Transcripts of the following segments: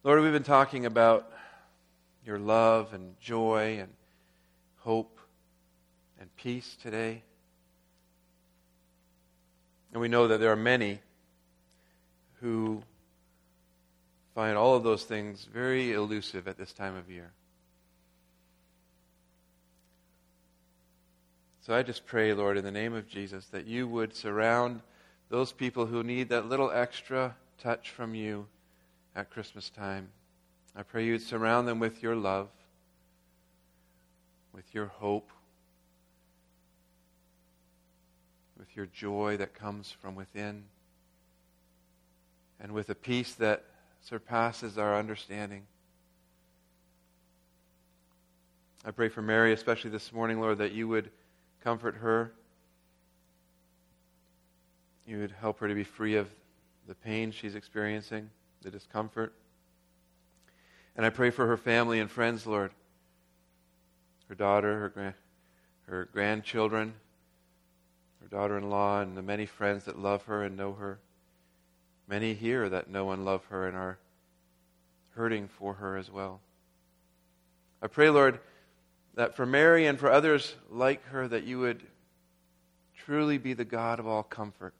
Lord, we've been talking about your love and joy and hope and peace today. And we know that there are many who find all of those things very elusive at this time of year. So I just pray, Lord, in the name of Jesus, that you would surround those people who need that little extra touch from you at Christmas time. I pray you'd surround them with your love, with your hope, with your joy that comes from within, and with a peace that surpasses our understanding. I pray for Mary, especially this morning, Lord, that you would comfort her. You would help her to be free of the pain she's experiencing, the discomfort. And I pray for her family and friends, Lord. Her daughter, her grandchildren, her daughter-in-law, and the many friends that love her and know her. Many here that know and love her and are hurting for her as well. I pray, Lord, that for Mary and for others like her, that you would truly be the God of all comfort.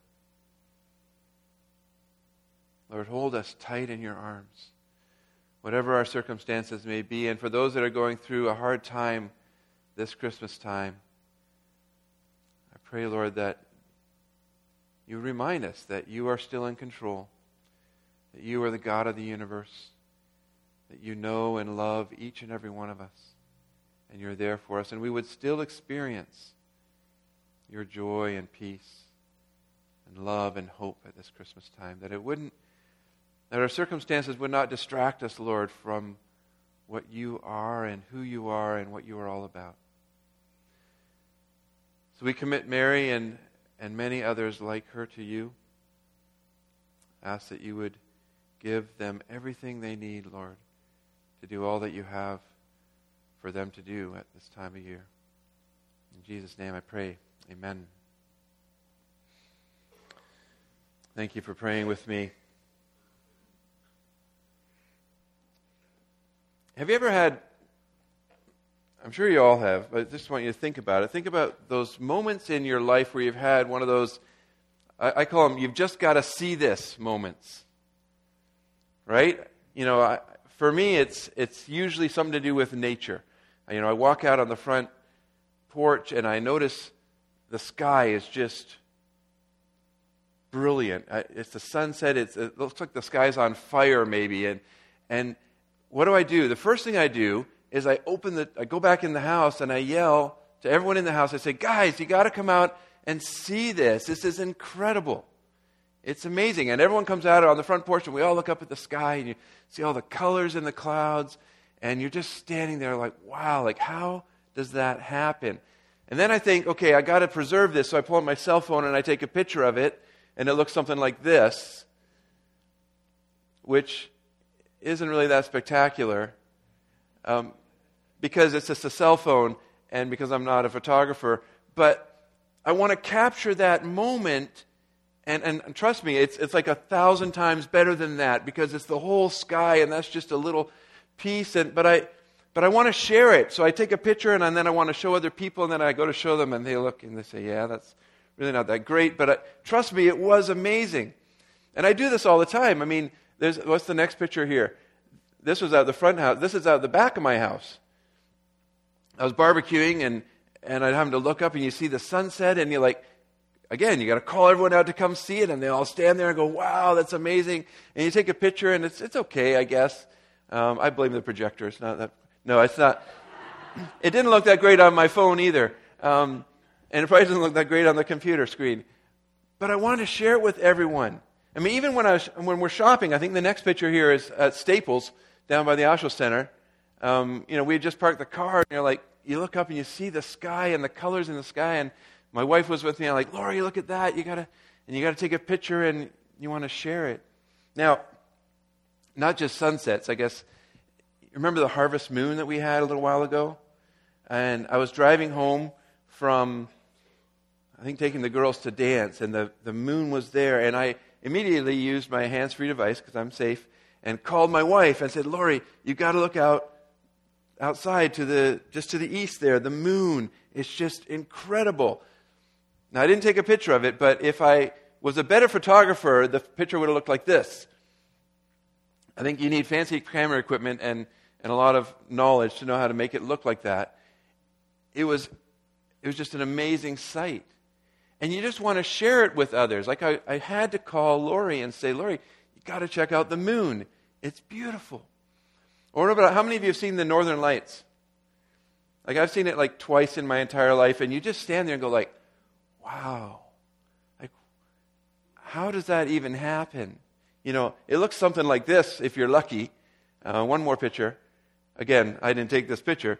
Lord, hold us tight in your arms, whatever our circumstances may be. And for those that are going through a hard time this Christmas time, I pray, Lord, that you remind us that you are still in control, that you are the God of the universe, that you know and love each and every one of us, and you're there for us. And we would still experience your joy and peace and love and hope at this Christmas time, that our circumstances would not distract us, Lord, from what you are and who you are and what you are all about. So we commit Mary and many others like her to you. Ask that you would give them everything they need, Lord, to do all that you have for them to do at this time of year. In Jesus' name I pray. Amen. Thank you for praying with me. Have you ever had, I'm sure you all have, but I just want you to think about it. Think about those moments in your life where you've had one of those, I call them, you've just got to see this moments. Right? You know, for me, it's usually something to do with nature. I walk out on the front porch and I notice the sky is just brilliant. It's the sunset. It looks like the sky's on fire maybe. And what do? The first thing I do is I go back in the house and I yell to everyone in the house. I say, guys, you got to come out and see this. This is incredible. It's amazing. And everyone comes out on the front porch and we all look up at the sky and you see all the colors in the clouds. And you're just standing there like, wow, like how does that happen? And then I think, okay, I got to preserve this. So I pull out my cell phone and I take a picture of it. And it looks something like this, which isn't really that spectacular because it's just a cell phone and because I'm not a photographer. But I want to capture that moment. And trust me, it's like 1,000 times better than that because it's the whole sky and that's just a little piece, but I want to share it. So I take a picture and then I want to show other people, and then I go to show them and they look and they say, yeah, that's really not that great, but trust me, it was amazing. And I do this all the time. I mean, what's the next picture here? This was out the front house. This is out the back of my house. I was barbecuing and I'd have to look up and you see the sunset and you're like, again, you got to call everyone out to come see it, and they all stand there and go, wow, that's amazing. And you take a picture and it's okay, I guess. I blame the projector. It's not that. No, it's not. It didn't look that great on my phone either. And it probably doesn't look that great on the computer screen. But I wanted to share it with everyone. I mean, even when we're shopping, I think the next picture here is at Staples down by the Oshawa Center. We had just parked the car, and you look up and you see the sky and the colors in the sky. And my wife was with me. I'm like, Lori, look at that. You gotta take a picture and you want to share it. Now, not just sunsets, I guess. Remember the harvest moon that we had a little while ago? And I was driving home from, I think, taking the girls to dance, and the moon was there, and I immediately used my hands-free device, because I'm safe, and called my wife and said, Lori, you got to look outside just to the east there, the moon. It's just incredible. Now, I didn't take a picture of it, but if I was a better photographer, the picture would have looked like this. I think you need fancy camera equipment and a lot of knowledge to know how to make it look like that. It was just an amazing sight. And you just want to share it with others. Like I had to call Lori and say, Lori, you got to check out the moon. It's beautiful. Or what about, how many of you have seen the Northern Lights? Like I've seen it like twice in my entire life, and you just stand there and go like, wow. Like, how does that even happen? You know, it looks something like this if you're lucky. One more picture. Again, I didn't take this picture.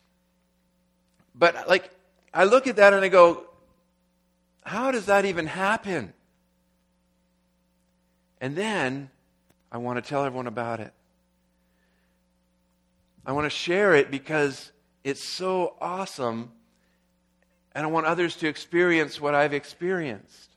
But like, I look at that and I go, how does that even happen? And then I want to tell everyone about it. I want to share it because it's so awesome, and I want others to experience what I've experienced.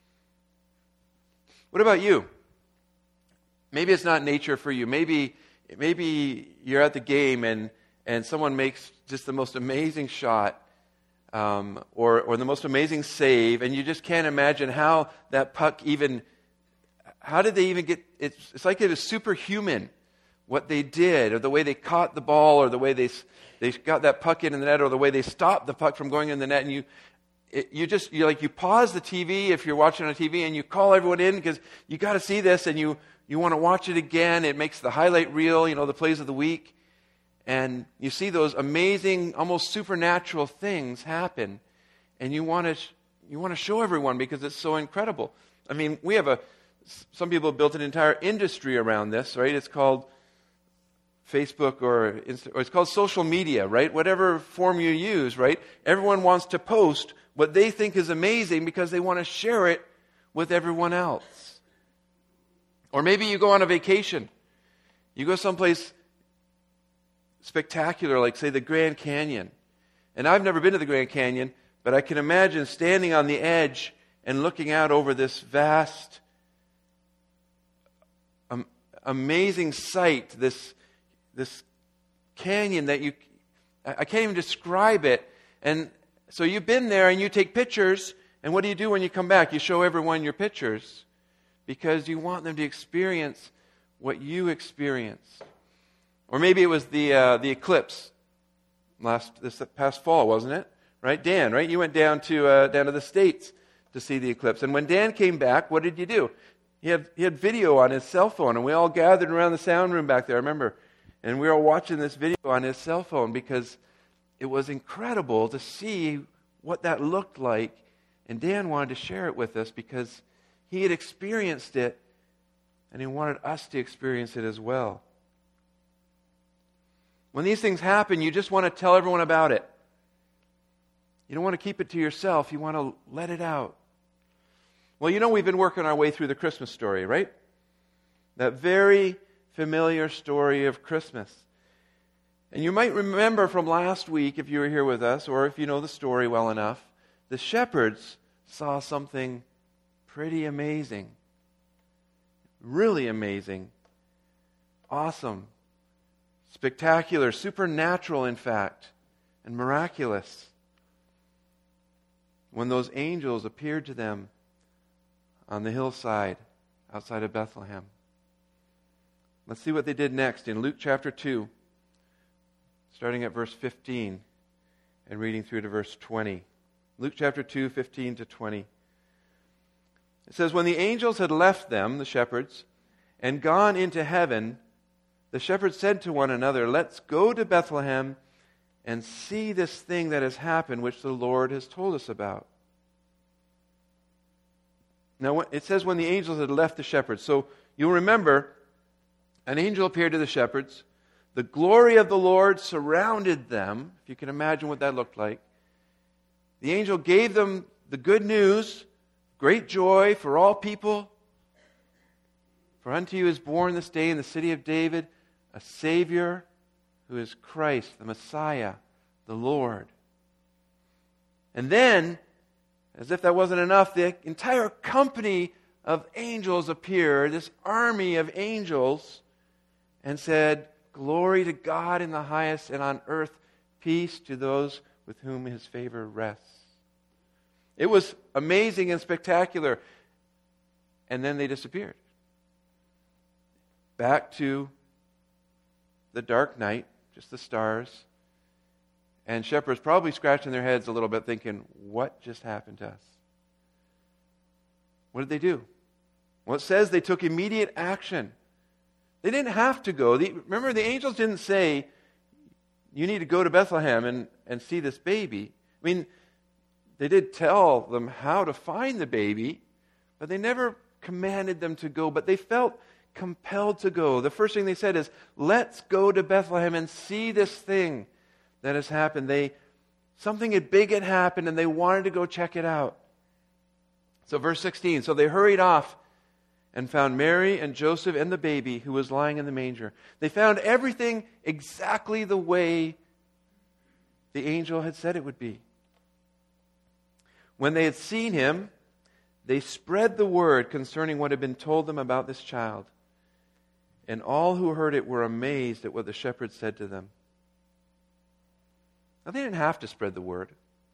What about you? Maybe it's not nature for you. Maybe you're at the game and someone makes just the most amazing shot or the most amazing save, and you just can't imagine how that puck how did they even get, it's like it was superhuman what they did, or the way they caught the ball, or the way they got that puck in the net, or the way they stopped the puck from going in the net, and you pause the TV if you're watching on TV, and you call everyone in because you got to see this, and you want to watch it again. It makes the highlight reel, the plays of the week, and you see those amazing, almost supernatural things happen, and you want to show everyone because it's so incredible. I mean, some people have built an entire industry around this, right? It's called Facebook or it's called social media, right? Whatever form you use, right? Everyone wants to post what they think is amazing because they want to share it with everyone else. Or maybe you go on a vacation. You go someplace spectacular, like, say, the Grand Canyon. And I've never been to the Grand Canyon, but I can imagine standing on the edge and looking out over this vast, amazing sight, this canyon that I can't even describe it. And so you've been there and you take pictures, and what do you do when you come back? You show everyone your pictures because you want them to experience what you experienced. Or maybe it was the eclipse this past fall, wasn't it? Right, Dan? Right, you went down to the States to see the eclipse, and when Dan came back, what did you do? He had video on his cell phone, and we all gathered around the sound room back there. I remember. And we were watching this video on his cell phone because it was incredible to see what that looked like. And Dan wanted to share it with us because he had experienced it and he wanted us to experience it as well. When these things happen, you just want to tell everyone about it. You don't want to keep it to yourself. You want to let it out. Well, we've been working our way through the Christmas story, right? That very familiar story of Christmas. And you might remember from last week, if you were here with us, or if you know the story well enough, the shepherds saw something pretty amazing. Really amazing. Awesome. Spectacular. Supernatural, in fact. And miraculous. When those angels appeared to them on the hillside outside of Bethlehem. Let's see what they did next in Luke chapter 2, starting at verse 15 and reading through to verse 20. Luke chapter 2, 15 to 20. It says, when the angels had left them, the shepherds, and gone into heaven, the shepherds said to one another, let's go to Bethlehem and see this thing that has happened, which the Lord has told us about. Now, it says when the angels had left the shepherds. So you'll remember, an angel appeared to the shepherds. The glory of the Lord surrounded them, if you can imagine what that looked like. The angel gave them the good news, great joy for all people. For unto you is born this day in the city of David a Savior who is Christ, the Messiah, the Lord. And then, as if that wasn't enough, the entire company of angels appeared, this army of angels, and said, "Glory to God in the highest, and on earth peace to those with whom his favor rests." It was amazing and spectacular. And then they disappeared. Back to the dark night, just the stars. And shepherds probably scratching their heads a little bit thinking, what just happened to us? What did they do? Well, it says they took immediate action. They didn't have to go. Remember, the angels didn't say, you need to go to Bethlehem and see this baby. I mean, they did tell them how to find the baby, but they never commanded them to go. But they felt compelled to go. The first thing they said is, let's go to Bethlehem and see this thing that has happened. Something big had happened, and they wanted to go check it out. So verse 16, so they hurried off and found Mary and Joseph and the baby who was lying in the manger. They found everything exactly the way the angel had said it would be. When they had seen him, they spread the word concerning what had been told them about this child. And all who heard it were amazed at what the shepherds said to them. Now, they didn't have to spread the word.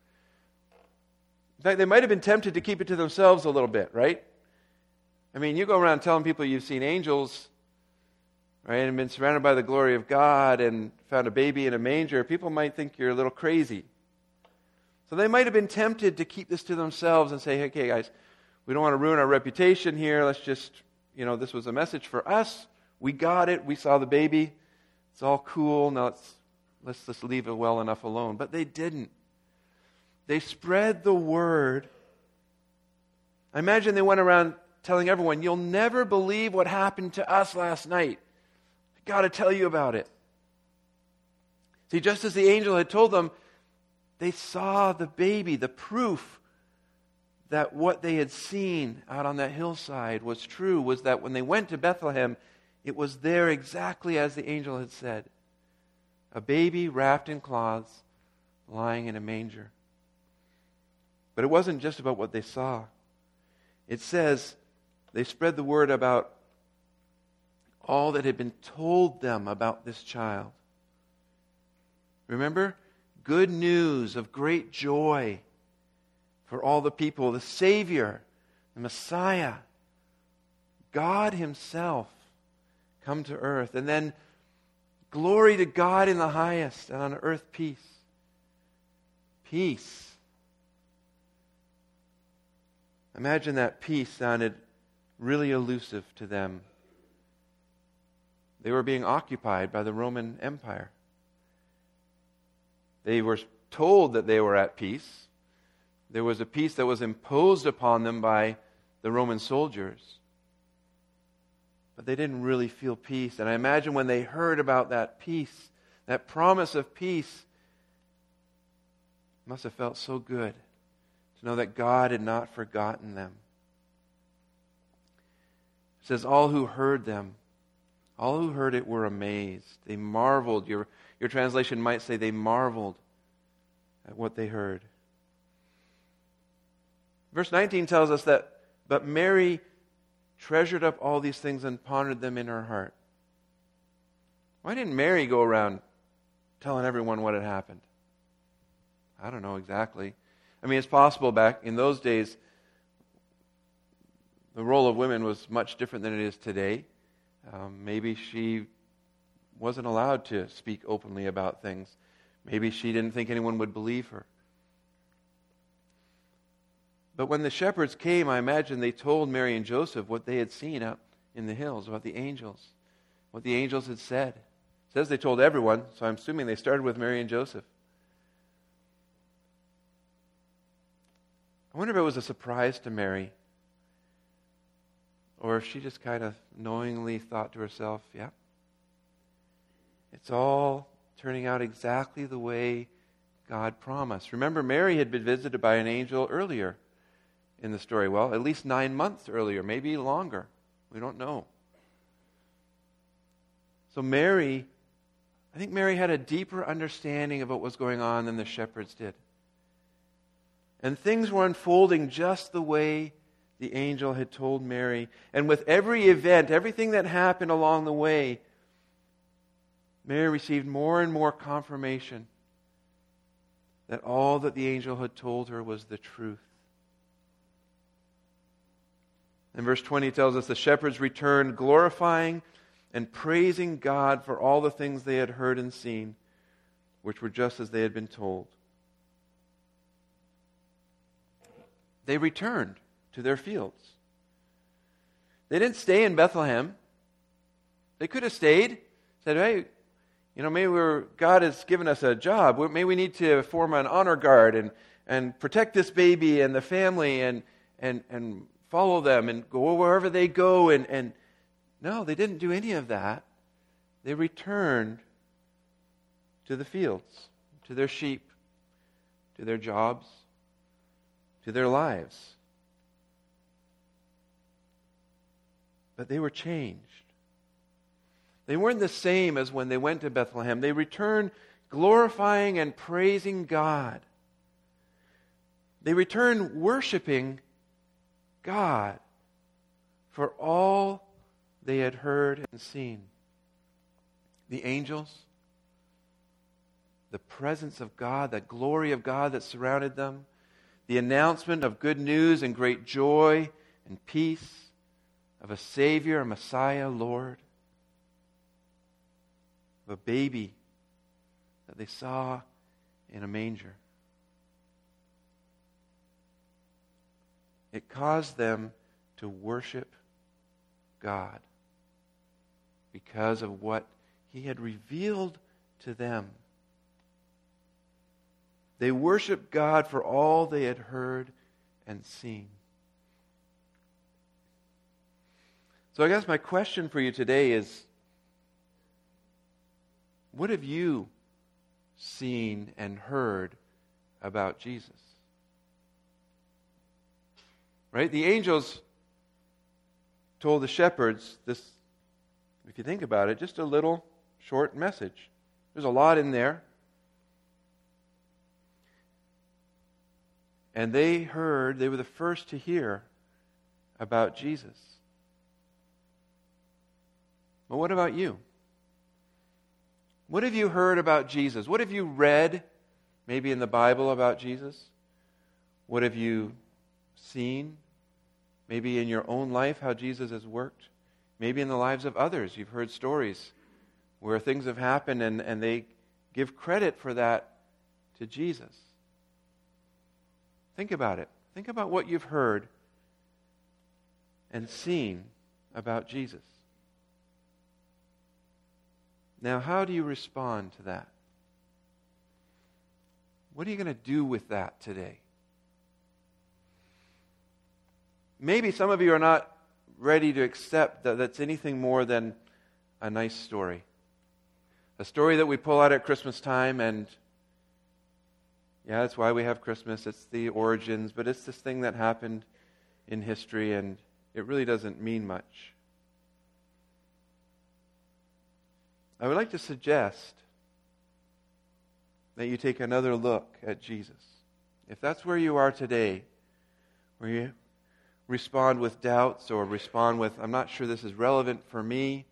In fact, they might have been tempted to keep it to themselves a little bit, right? I mean, you go around telling people you've seen angels, right, and been surrounded by the glory of God and found a baby in a manger. People might think you're a little crazy. So they might have been tempted to keep this to themselves and say, okay, guys, we don't want to ruin our reputation here. Let's just, this was a message for us. We got it. We saw the baby. It's all cool. Now let's just leave it well enough alone. But they didn't. They spread the word. I imagine they went around telling everyone, you'll never believe what happened to us last night. I got to tell you about it. See, just as the angel had told them, they saw the baby, the proof that what they had seen out on that hillside was true, was that when they went to Bethlehem, it was there exactly as the angel had said. A baby wrapped in cloths, lying in a manger. But it wasn't just about what they saw. It says they spread the word about all that had been told them about this child. Remember? Good news of great joy for all the people. The Savior, the Messiah, God Himself come to earth. And then glory to God in the highest, and on earth peace. Peace. Imagine that peace sounded really elusive to them. They were being occupied by the Roman Empire. They were told that they were at peace. There was a peace that was imposed upon them by the Roman soldiers. But they didn't really feel peace. And I imagine when they heard about that peace, that promise of peace, it must have felt so good to know that God had not forgotten them. It says, all who heard them, all who heard it were amazed. They marveled. Your translation might say they marveled at what they heard. Verse 19 tells us that, but Mary treasured up all these things and pondered them in her heart. Why didn't Mary go around telling everyone what had happened? I don't know exactly. I mean, it's possible back in those days, the role of women was much different than it is today. Maybe she wasn't allowed to speak openly about things. Maybe she didn't think anyone would believe her. But when the shepherds came, I imagine they told Mary and Joseph what they had seen up in the hills, about the angels, what the angels had said. It says they told everyone, so I'm assuming they started with Mary and Joseph. I wonder if it was a surprise to Mary, or if she just kind of knowingly thought to herself, yeah, it's all turning out exactly the way God promised. Remember, Mary had been visited by an angel earlier in the story. Well, at least 9 months earlier, maybe longer. We don't know. So I think Mary had a deeper understanding of what was going on than the shepherds did. And things were unfolding just the way the angel had told Mary. And with every event, everything that happened along the way, Mary received more and more confirmation that all that the angel had told her was the truth. In verse 20 it tells us the shepherds returned, glorifying and praising God for all the things they had heard and seen, which were just as they had been told. They returned to their fields. They didn't stay in Bethlehem. They could have stayed, said, hey, maybe God has given us a job. Maybe we need to form an honor guard and protect this baby and the family and follow them and go wherever they go. And no, they didn't do any of that. They returned to the fields, to their sheep, to their jobs, to their lives. But they were changed. They weren't the same as when they went to Bethlehem. They returned glorifying and praising God. They returned worshiping God for all they had heard and seen. The angels, the presence of God, the glory of God that surrounded them, the announcement of good news and great joy and peace of a Savior, a Messiah, Lord, of a baby that they saw in a manger. It caused them to worship God because of what He had revealed to them. They worshiped God for all they had heard and seen. So I guess my question for you today is, what have you seen and heard about Jesus? Right? The angels told the shepherds this, if you think about it, just a little short message. There's a lot in there. And they were the first to hear about Jesus. But what about you? What have you heard about Jesus? What have you read, maybe in the Bible, about Jesus? What have you seen, maybe in your own life, how Jesus has worked? Maybe in the lives of others. You've heard stories where things have happened and they give credit for that to Jesus. Think about it. Think about what you've heard and seen about Jesus. Now, how do you respond to that? What are you going to do with that today? Maybe some of you are not ready to accept that that's anything more than a nice story. A story that we pull out at Christmas time, and yeah, that's why we have Christmas. It's the origins, but it's this thing that happened in history, and it really doesn't mean much. I would like to suggest that you take another look at Jesus. If that's where you are today, where you respond with doubts or respond with, I'm not sure this is relevant for me,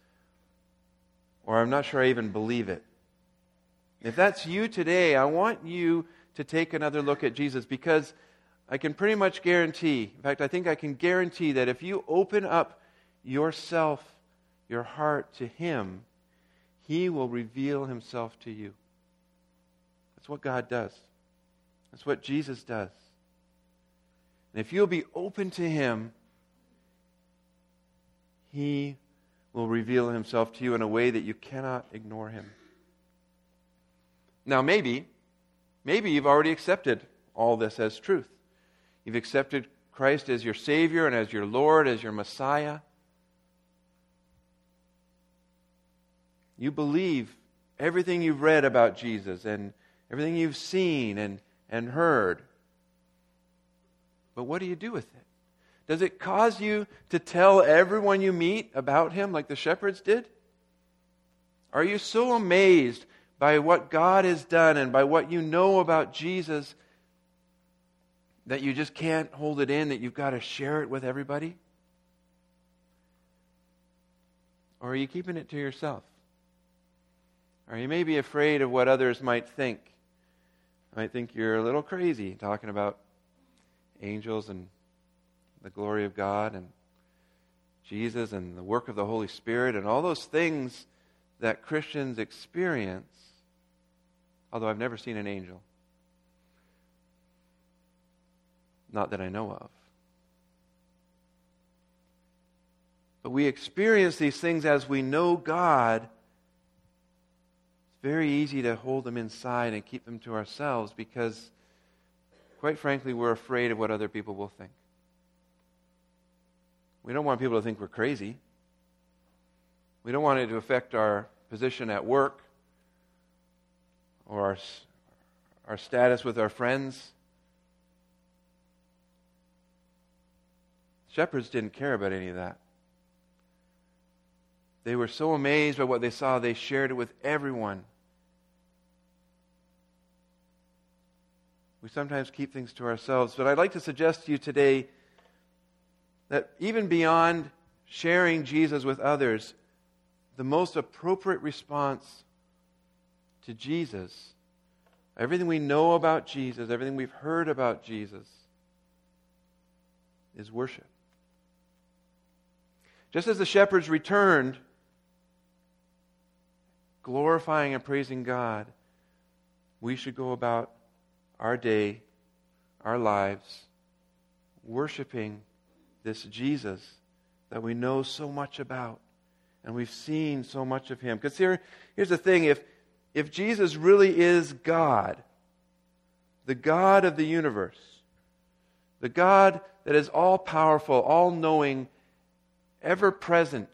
or I'm not sure I even believe it. If that's you today, I want you to take another look at Jesus, because I can pretty much guarantee, in fact, I think I can guarantee that if you open up yourself, your heart to Him, He will reveal Himself to you. That's what God does. That's what Jesus does. And if you'll be open to Him, He will reveal Himself to you in a way that you cannot ignore Him. Now, maybe you've already accepted all this as truth. You've accepted Christ as your Savior and as your Lord, as your Messiah. You believe everything you've read about Jesus and everything you've seen and heard. But what do you do with it? Does it cause you to tell everyone you meet about Him like the shepherds did? Are you so amazed by what God has done and by what you know about Jesus that you just can't hold it in, that you've got to share it with everybody? Or are you keeping it to yourself? Or you may be afraid of what others might think. Might think you're a little crazy talking about angels and the glory of God and Jesus and the work of the Holy Spirit and all those things that Christians experience, although I've never seen an angel. Not that I know of. But we experience these things as we know God. It's very easy to hold them inside and keep them to ourselves because, quite frankly, we're afraid of what other people will think. We don't want people to think we're crazy. We don't want it to affect our position at work or our status with our friends. Shepherds didn't care about any of that. They were so amazed by what they saw, they shared it with everyone. We sometimes keep things to ourselves, but I'd like to suggest to you today that even beyond sharing Jesus with others, the most appropriate response to Jesus, everything we know about Jesus, everything we've heard about Jesus, is worship. Just as the shepherds returned, glorifying and praising God, we should go about our day, our lives, worshiping this Jesus that we know so much about and we've seen so much of Him. Because here's the thing, if Jesus really is God, the God of the universe, the God that is all-powerful, all-knowing, ever-present,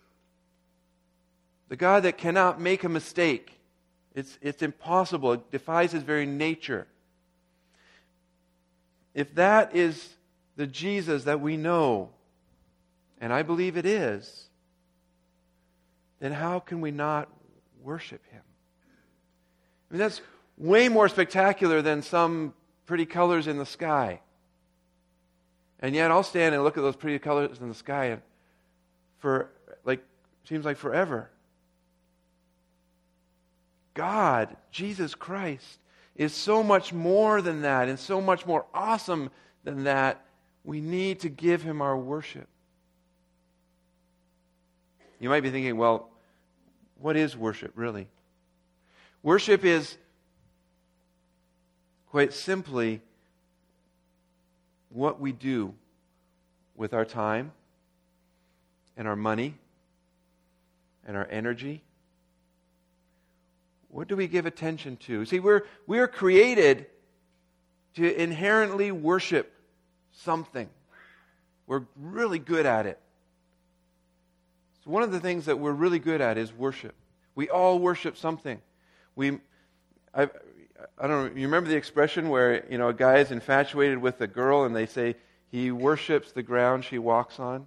the God that cannot make a mistake, it's impossible, it defies His very nature. If that is the Jesus that we know, and I believe it is, then how can we not worship Him? I mean, that's way more spectacular than some pretty colors in the sky. And yet I'll stand and look at those pretty colors in the sky and seems like forever. God, Jesus Christ, is so much more than that and so much more awesome than that. We need to give Him our worship. You might be thinking, well, what is worship really? Worship is, quite simply, what we do with our time and our money and our energy. What do we give attention to? See, we are created to inherently worship something. We're really good at it. So one of the things that we're really good at is worship. We all worship something. I don't know, you remember the expression where, a guy is infatuated with a girl and they say he worships the ground she walks on?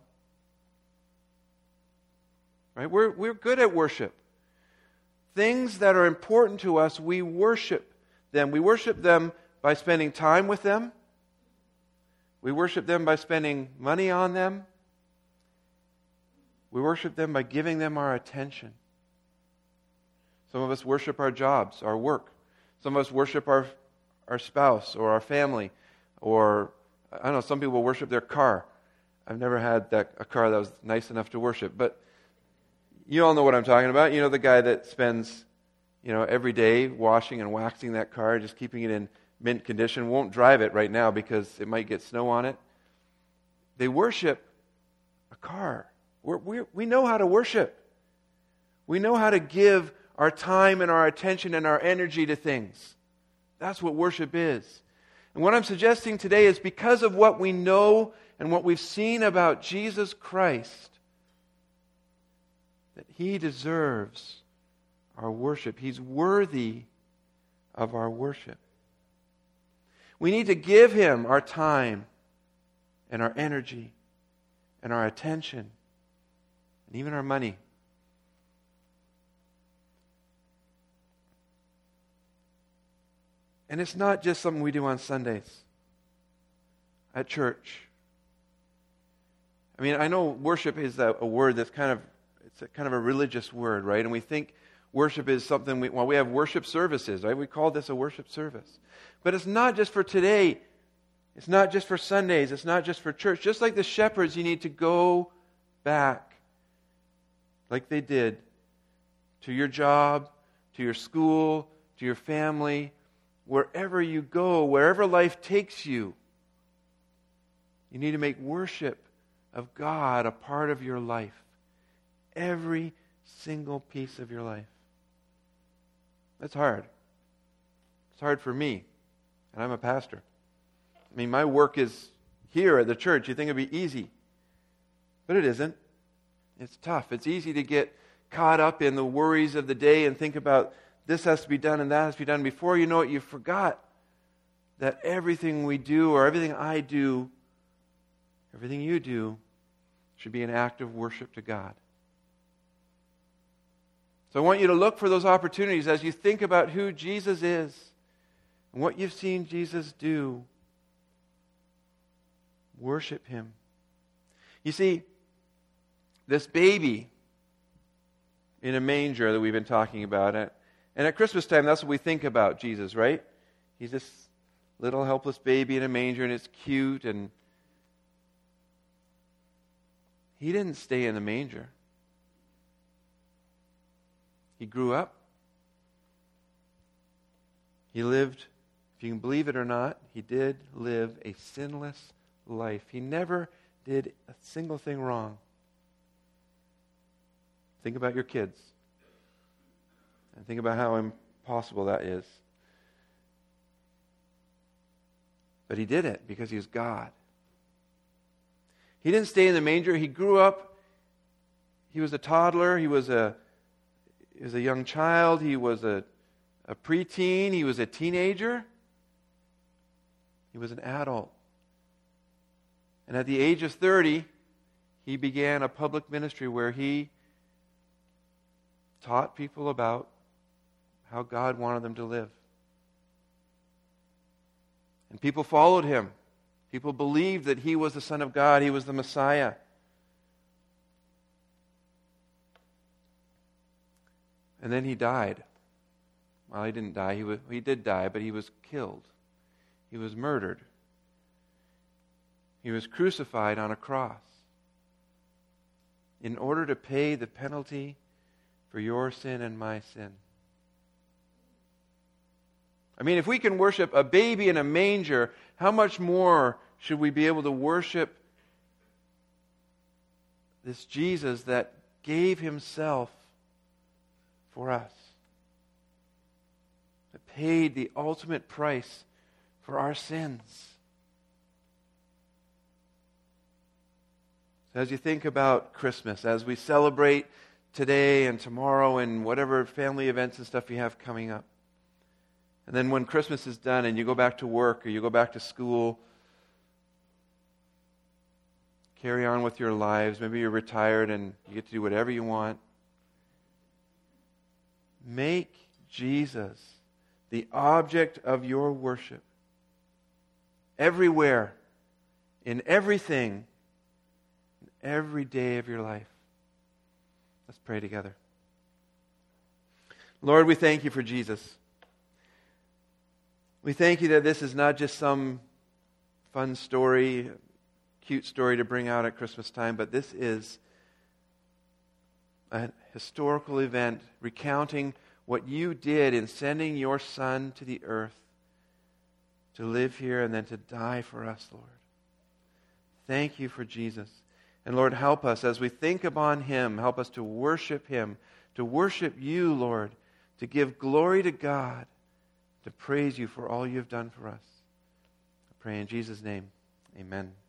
Right? We're good at worship. Things that are important to us, we worship them. We worship them by spending time with them. We worship them by spending money on them. We worship them by giving them our attention. Some of us worship our jobs, our work. Some of us worship our spouse or our family. Or, I don't know, some people worship their car. I've never had a car that was nice enough to worship. But you all know what I'm talking about. You know the guy that spends, every day washing and waxing that car, just keeping it in mint condition, won't drive it right now because it might get snow on it. They worship a car. We know how to worship. We know how to give our time and our attention and our energy to things. That's what worship is. And what I'm suggesting today is because of what we know and what we've seen about Jesus Christ, that He deserves our worship. He's worthy of our worship. We need to give Him our time and our energy and our attention and even our money. And it's not just something we do on Sundays at church. I mean, I know worship is a word that's kind of a religious word, right? And we think worship is something, we have worship services, right? We call this a worship service. But it's not just for today. It's not just for Sundays. It's not just for church. Just like the shepherds, you need to go back, like they did, to your job, to your school, to your family, wherever you go, wherever life takes you. You need to make worship of God a part of your life. Every single piece of your life. That's hard. It's hard for me, and I'm a pastor. I mean, my work is here at the church. You think it'd be easy, but it isn't. It's tough. It's easy to get caught up in the worries of the day and think about this has to be done and that has to be done. Before you know it, you forgot that everything we do, or everything I do, everything you do, should be an act of worship to God. So I want you to look for those opportunities as you think about who Jesus is and what you've seen Jesus do. Worship Him. You see, this baby in a manger that we've been talking about, and at Christmas time, that's what we think about Jesus, right? He's this little helpless baby in a manger, and it's cute, and He didn't stay in the manger. He grew up. He lived, if you can believe it or not, He did live a sinless life. He never did a single thing wrong. Think about your kids. And think about how impossible that is. But He did it because He was God. He didn't stay in the manger. He grew up. He was a toddler. He was a young child. He was a preteen. He was a teenager. He was an adult. And at the age of 30, He began a public ministry where He taught people about how God wanted them to live. And people followed Him. People believed that He was the Son of God. He was the Messiah. And then He died. Well, He didn't die. He did die, but He was killed. He was murdered. He was crucified on a cross in order to pay the penalty for your sin and my sin. I mean, if we can worship a baby in a manger, how much more should we be able to worship this Jesus that gave Himself for us, that paid the ultimate price for our sins? So as you think about Christmas, as we celebrate today and tomorrow and whatever family events and stuff you have coming up, and then when Christmas is done and you go back to work or you go back to school, carry on with your lives. Maybe you're retired and you get to do whatever you want. Make Jesus the object of your worship. Everywhere, in everything, every day of your life. Let's pray together. Lord, we thank You for Jesus. We thank You that this is not just some fun story, cute story to bring out at Christmas time, but this is a historical event recounting what You did in sending Your Son to the earth to live here and then to die for us, Lord. Thank You for Jesus. And Lord, help us as we think upon Him, help us to worship Him, to worship You, Lord, to give glory to God, to praise You for all You've done for us. I pray in Jesus' name, amen.